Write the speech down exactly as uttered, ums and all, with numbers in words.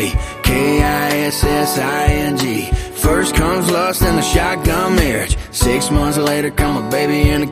A K I S S I N G. First comes lust and the shotgun marriage. Six months later come a baby and a